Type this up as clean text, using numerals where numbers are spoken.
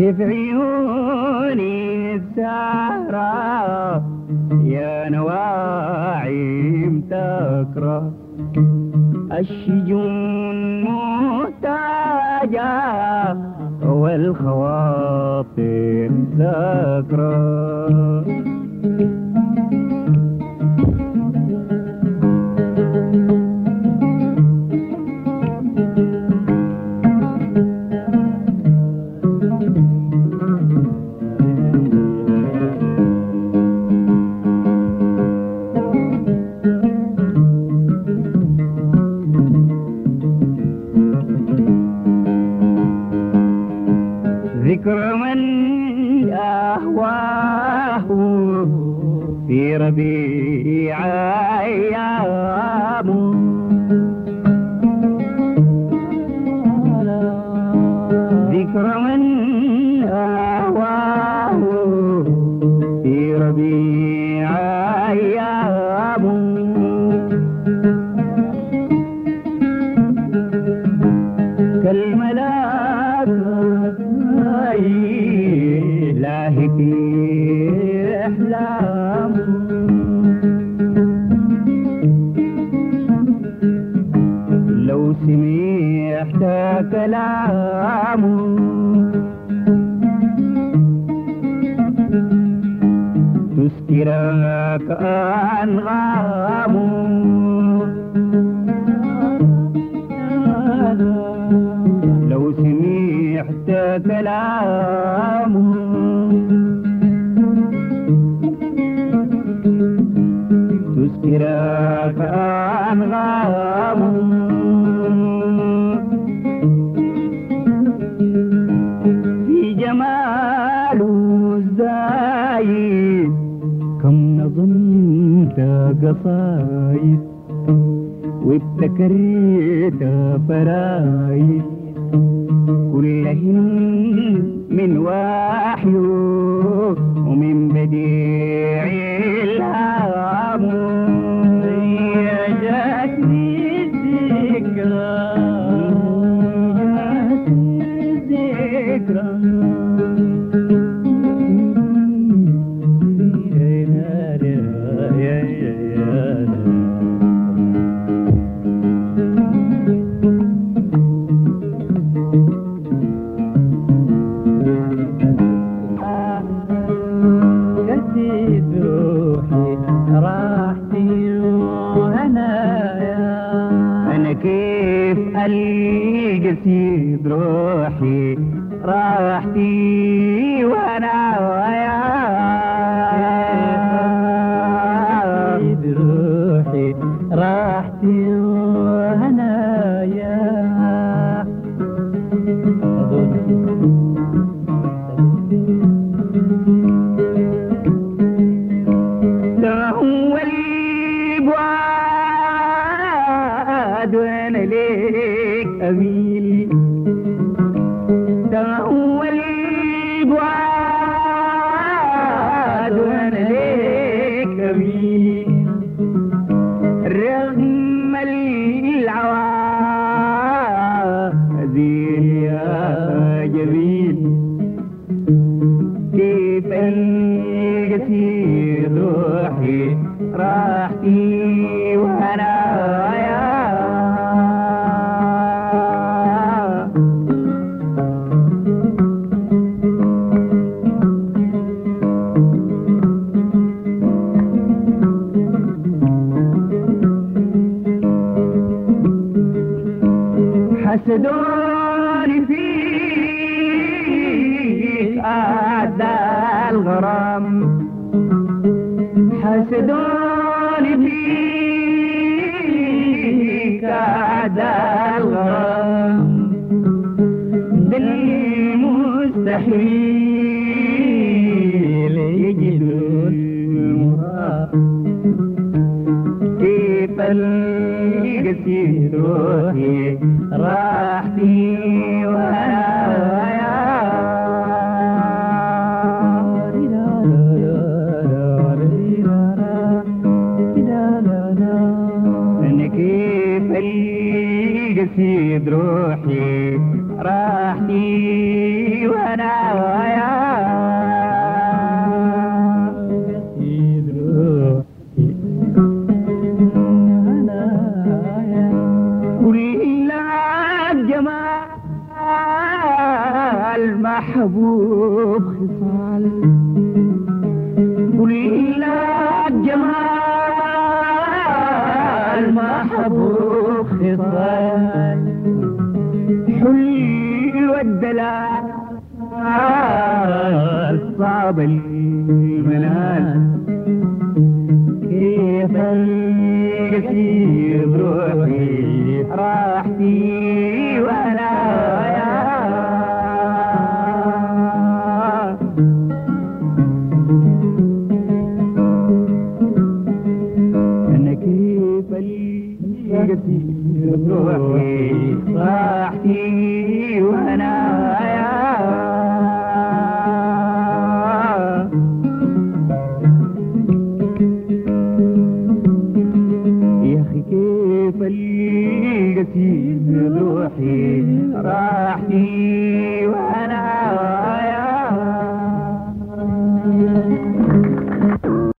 كيف عيوني السهرة يا نواعم تكره الشجون محتاجة والخواطر سكرة ذكر من أهواه في ربيع أيام ذكر من أهواه في ربيع أيام كالملاك لاهك أحلام لو سمعت كلام تسكرك أنغام لو سمعت كلام تسكرك أنغام في جمال الزايد كم نظمت قصايد وابتكرت فرايد كلهن من وحي ومن بديع الهام يا جاتني الذكرى كيف القصيد روحي راحتي وانا ويا روحي راحتي وانا يا هو البعاد وانا ليك أميل هو البعاد وانا ليك أميل رغم العوازل يا جميل كيف القصيد روحي راحتي وانا يا حسدوني فيك أعدى الغرام حسدوني فيك أعدى الغرام بالمستحيل يجدون المرام كيف القصيد روحي راحتي وانا كيف القصيد روحي راحتي وانا طاب المنال كيف القسيم روحي راحتي